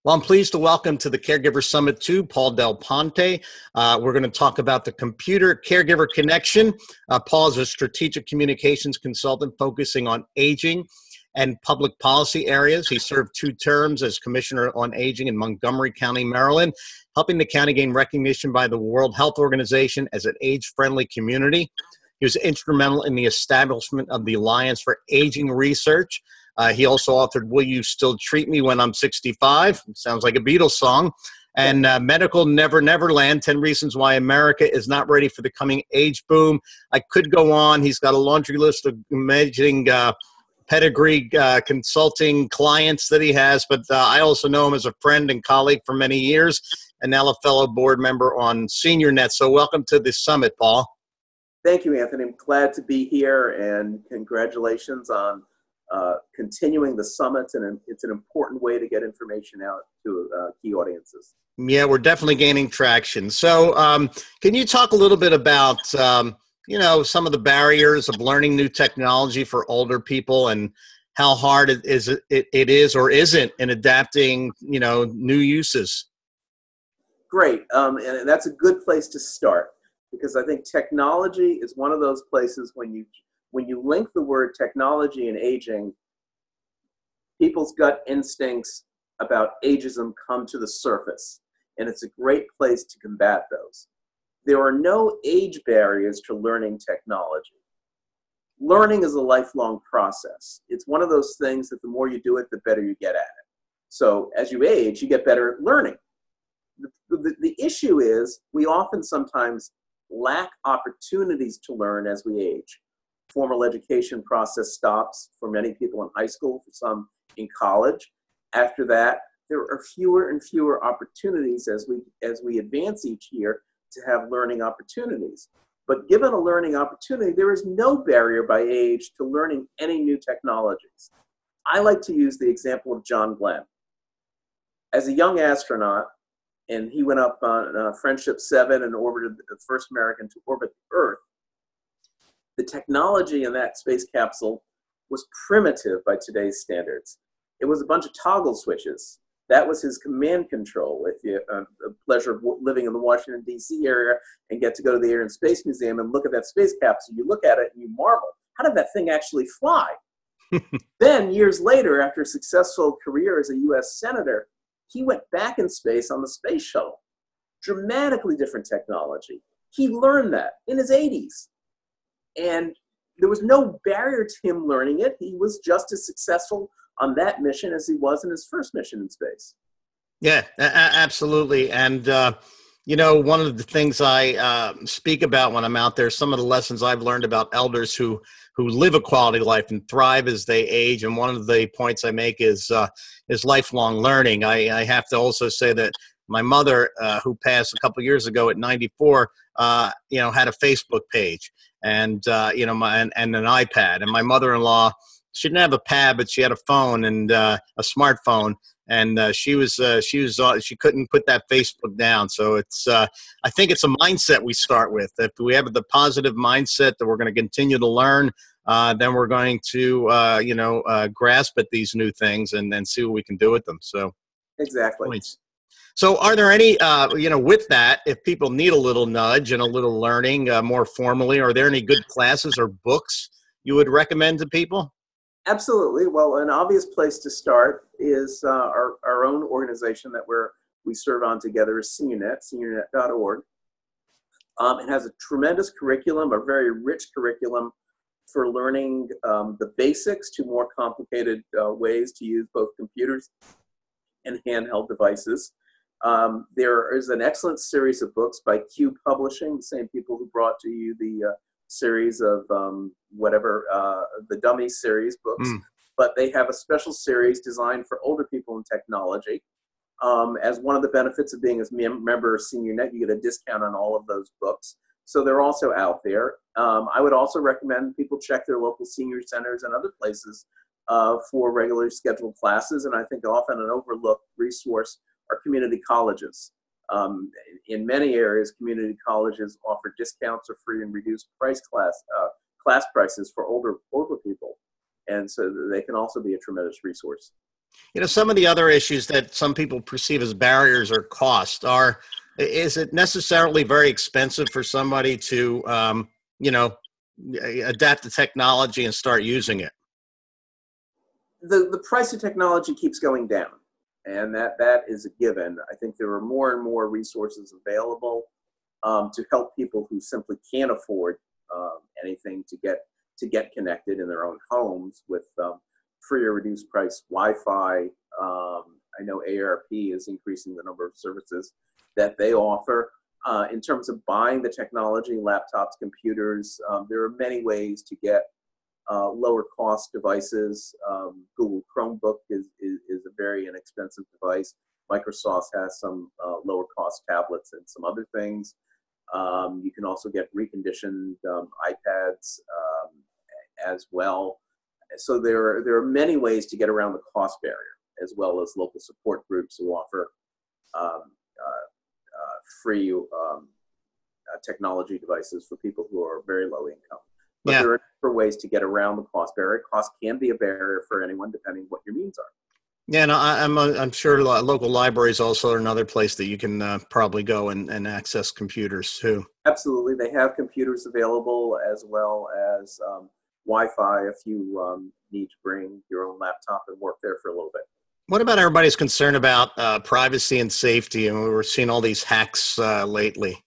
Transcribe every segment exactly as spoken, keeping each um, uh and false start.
Well, I'm pleased to welcome to the Caregiver Summit two, Paul Del Ponte. Uh, we're going to talk about the computer-caregiver connection. Uh, Paul is a strategic communications consultant focusing on aging and public policy areas. He served two terms as Commissioner on Aging in Montgomery County, Maryland, helping the county gain recognition by the World Health Organization as an age-friendly community. He was instrumental in the establishment of the Alliance for Aging Research. Uh, he also authored Will You Still Treat Me When I'm sixty-five? Sounds like a Beatles song. And uh, Medical Never Never Land, ten Reasons Why America is Not Ready for the Coming Age Boom. I could go on. He's got a laundry list of amazing uh, pedigree uh, consulting clients that he has, but uh, I also know him as a friend and colleague for many years, and now a fellow board member on SeniorNet. So welcome to the summit, Paul. Thank you, Anthony. I'm glad to be here, and congratulations on Uh, continuing the summits, and it's an important way to get information out to uh, key audiences. Yeah, we're definitely gaining traction. So um, can you talk a little bit about, um, you know, some of the barriers of learning new technology for older people and how hard it is, it, it is or isn't in adapting, you know, new uses? Great. Um, and that's a good place to start, because I think technology is one of those places when you When you link the word technology and aging, people's gut instincts about ageism come to the surface, and it's a great place to combat those. There are no age barriers to learning technology. Learning is a lifelong process. It's one of those things that the more you do it, the better you get at it. So as you age, you get better at learning. The, the, the issue is we often sometimes lack opportunities to learn as we age. Formal education process stops for many people in high school, for some in college. After that, there are fewer and fewer opportunities as we as we advance each year to have learning opportunities. But given a learning opportunity, there is no barrier by age to learning any new technologies. I like to use the example of John Glenn. As a young astronaut, and he went up on uh, Friendship seven and orbited the first American to orbit the Earth, the technology in that space capsule was primitive by today's standards. It was a bunch of toggle switches. That was his command control. If you have uh, the pleasure of living in the Washington, D C area and get to go to the Air and Space Museum and look at that space capsule, you look at it and you marvel, how did that thing actually fly? Then, years later, after a successful career as a U S senator, he went back in space on the space shuttle. Dramatically different technology. He learned that in his eighties. And there was no barrier to him learning it. He was just as successful on that mission as he was in his first mission in space. Yeah, a- absolutely. And, uh, you know, one of the things I uh, speak about when I'm out there, some of the lessons I've learned about elders who who live a quality life and thrive as they age. And one of the points I make is uh, is lifelong learning. I, I have to also say that my mother, uh, who passed a couple of years ago at ninety-four, uh, you know, had a Facebook page and, uh, you know, my, and, and an iPad. And my mother-in-law, she didn't have a pad, but she had a phone and uh, a smartphone. And uh, she was, uh, she was, uh, she couldn't put that Facebook down. So it's, uh, I think it's a mindset we start with. If we have the positive mindset that we're going to continue to learn, uh, then we're going to, uh, you know, uh, grasp at these new things and then see what we can do with them. So exactly. Points. So are there any, uh, you know, with that, if people need a little nudge and a little learning uh, more formally, are there any good classes or books you would recommend to people? Absolutely. Well, an obvious place to start is uh, our, our own organization that we're, we serve on together is SeniorNet, seniornet dot org. Um, it has a tremendous curriculum, a very rich curriculum for learning um, the basics to more complicated uh, ways to use both computers and handheld devices. Um, there is an excellent series of books by Q Publishing, the same people who brought to you the uh, series of um, whatever, uh, the Dummy series books. Mm. But they have a special series designed for older people in technology. Um, as one of the benefits of being a mem- member of SeniorNet, you get a discount on all of those books. So they're also out there. Um, I would also recommend people check their local senior centers and other places uh, for regularly scheduled classes. And I think often an overlooked resource are community colleges. Um, in many areas, community colleges offer discounts or free and reduced price class uh, class prices for older older people, and so they can also be a tremendous resource. You know, some of the other issues that some people perceive as barriers or cost are, is it necessarily very expensive for somebody to, um, you know, adapt the technology and start using it? The, the price of technology keeps going down, and that, that is a given. I think there are more and more resources available um, to help people who simply can't afford um, anything to get to get connected in their own homes with um, free or reduced price Wi-Fi. Um, I know A A R P is increasing the number of services that they offer. Uh, in terms of buying the technology, laptops, computers, um, there are many ways to get uh, lower cost devices. Um, Google Chromebook is, is, is a very inexpensive device. Microsoft has some uh, lower cost tablets and some other things. Um, you can also get reconditioned um, iPads um, as well. So there are, there are many ways to get around the cost barrier, as well as local support groups who offer um, uh, uh, free um, uh, technology devices for people who are very low income. But Yeah. there are different ways to get around the cost barrier. Cost can be a barrier for anyone, depending what your means are. Yeah, no, I, I'm uh, I'm sure lo- local libraries also are another place that you can uh, probably go and, and access computers too. Absolutely, they have computers available as well as um, Wi-Fi if you um, need to bring your own laptop and work there for a little bit. What about everybody's concern about uh, privacy and safety? And we were seeing all these hacks uh, lately.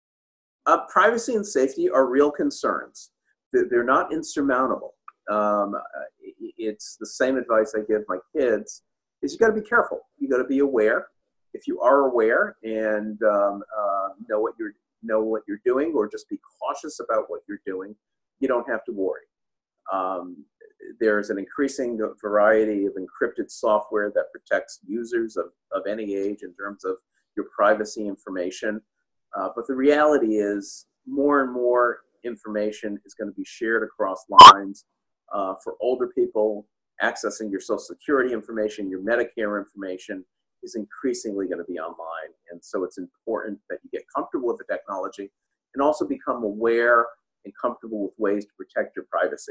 Uh, privacy and safety are real concerns. They're they're not insurmountable. Um, uh, it's the same advice I give my kids: is you got to be careful. You got to be aware. If you are aware and um, uh, know what you're know what you're doing, or just be cautious about what you're doing, you don't have to worry. Um, there's an increasing variety of encrypted software that protects users of, of any age in terms of your privacy information. Uh, but the reality is more and more information is going to be shared across lines. Uh, for older people, accessing your Social Security information, your Medicare information is increasingly going to be online. And so it's important that you get comfortable with the technology and also become aware and comfortable with ways to protect your privacy.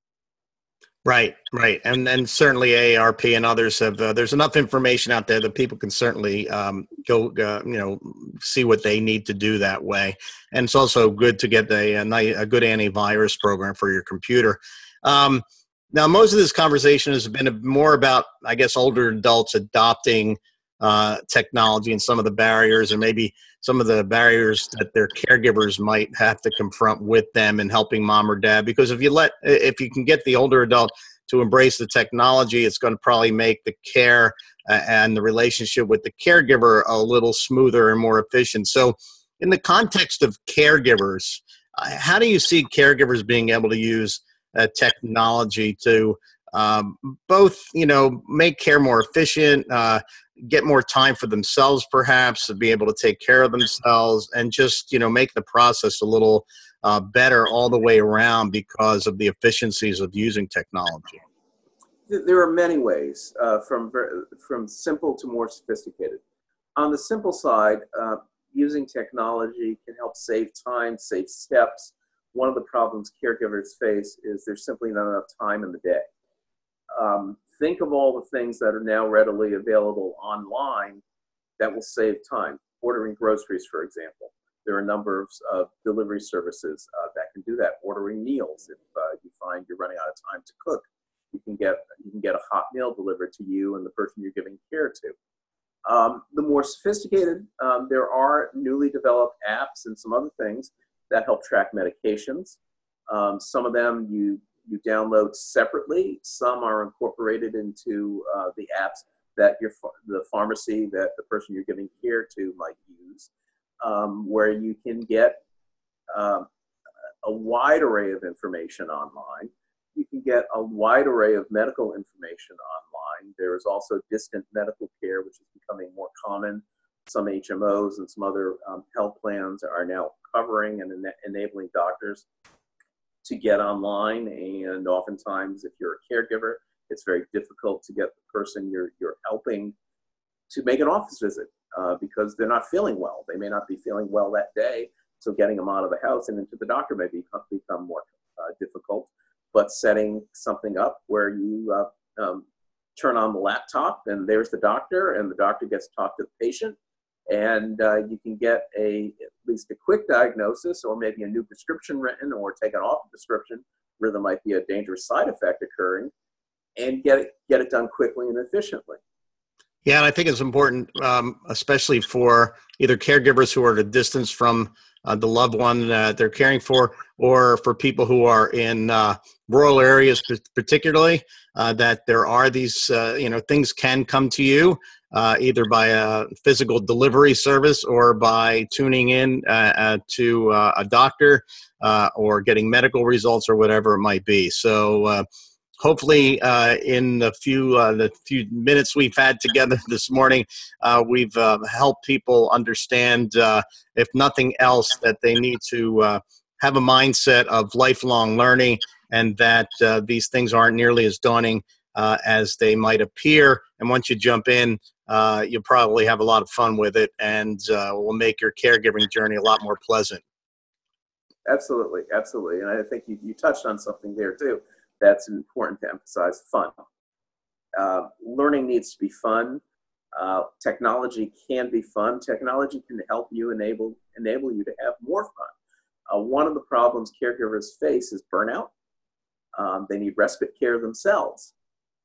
Right, right, and and certainly A A R P and others have. Uh, there's enough information out there that people can certainly um, go, uh, you know, see what they need to do that way. And it's also good to get a a, ni- a good antivirus program for your computer. Um, Now, most of this conversation has been more about, I guess, older adults adopting uh, technology and some of the barriers, or maybe some of the barriers that their caregivers might have to confront with them in helping mom or dad. Because if you let, if you can get the older adult to embrace the technology, it's going to probably make the care uh, and the relationship with the caregiver a little smoother and more efficient. So, in the context of caregivers, uh, how do you see caregivers being able to use uh, technology to um, both, you know, make care more efficient, uh, get more time for themselves, perhaps, to be able to take care of themselves, and just, you know, make the process a little uh, better all the way around because of the efficiencies of using technology? There are many ways, uh, from, from simple to more sophisticated. On the simple side, uh, using technology can help save time, save steps. One of the problems caregivers face is there's simply not enough time in the day. Um, think of all the things that are now readily available online that will save time. Ordering groceries, for example. There are a number of uh, delivery services uh, that can do that. Ordering meals, if uh, you find you're running out of time to cook, you can get you can get a hot meal delivered to you and the person you're giving care to. Um, the more sophisticated, um, there are newly developed apps and some other things that help track medications. Um, some of them you you download separately. Some are incorporated into uh, the apps that your the pharmacy that the person you're giving care to might use, um, where you can get um, a wide array of information online. You can get a wide array of medical information online. There is also distant medical care, which is becoming more common. Some H M Os and some other um, health plans are now covering and en enabling doctors to get online. And oftentimes, if you're a caregiver, it's very difficult to get the person you're, you're helping to make an office visit uh, because they're not feeling well. They may not be feeling well that day. So getting them out of the house and into the doctor may become, become more uh, difficult. But setting something up where you uh, um, turn on the laptop, and there's the doctor, and the doctor gets to talk to the patient, and uh, you can get a at least a quick diagnosis, or maybe a new prescription written, or taken off a prescription where there might be a dangerous side effect occurring, and get it get it done quickly and efficiently. Yeah, and I think it's important, um, especially for either caregivers who are at a distance from uh, the loved one that they're caring for, or for people who are in uh, rural areas, particularly, uh, that there are these, uh, you know, things can come to you uh, either by a physical delivery service or by tuning in uh, uh, to uh, a doctor uh, or getting medical results or whatever it might be. So, uh, hopefully, uh, in the few uh, the few minutes we've had together this morning, uh, we've uh, helped people understand, uh, if nothing else, that they need to uh, have a mindset of lifelong learning, and that uh, these things aren't nearly as daunting uh, as they might appear. And once you jump in, uh, you'll probably have a lot of fun with it, and uh, will make your caregiving journey a lot more pleasant. Absolutely, absolutely, and I think you, you touched on something there too. That's important to emphasize: fun. Uh, learning needs to be fun. Uh, technology can be fun. Technology can help you enable enable you to have more fun. Uh, one of the problems caregivers face is burnout. Um, they need respite care themselves.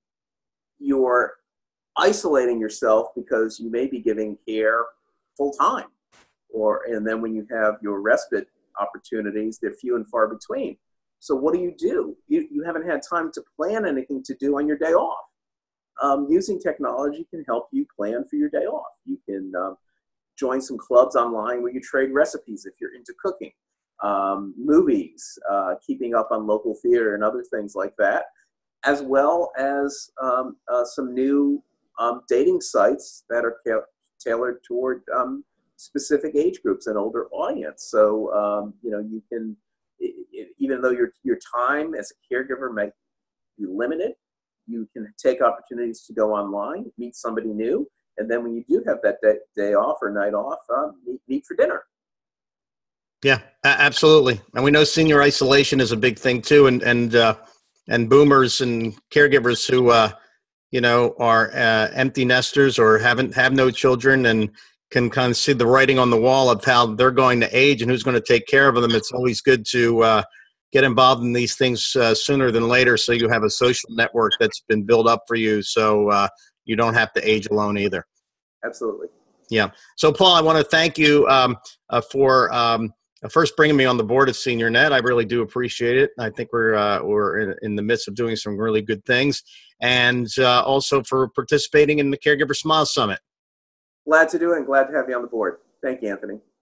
You're isolating yourself because you may be giving care full time, or and then when you have your respite opportunities, they're few and far between. So what do you do? You, you haven't had time to plan anything to do on your day off. Um, using technology can help you plan for your day off. You can um, join some clubs online where you trade recipes if you're into cooking, um, movies, uh, keeping up on local theater and other things like that, as well as um, uh, some new um, dating sites that are ta tailored toward um, specific age groups and older audience. So, um, you know, you can, It, it, even though your your time as a caregiver may be limited, you can take opportunities to go online, meet somebody new, and then when you do have that day, day off or night off, uh, meet, meet for dinner. Yeah, absolutely. And we know senior isolation is a big thing too, and and uh, and boomers and caregivers who uh, you know are uh, empty nesters or haven't have no children and can kind of see the writing on the wall of how they're going to age and who's going to take care of them. It's always good to uh, get involved in these things uh, sooner than later, so you have a social network that's been built up for you, so uh, you don't have to age alone either. Absolutely. Yeah. So, Paul, I want to thank you um, uh, for um, first bringing me on the board of SeniorNet. I really do appreciate it. I think we're uh, we're in, in the midst of doing some really good things, and uh, also for participating in the Caregiver Smile Summit. Glad to do it and glad to have you on the board. Thank you, Anthony.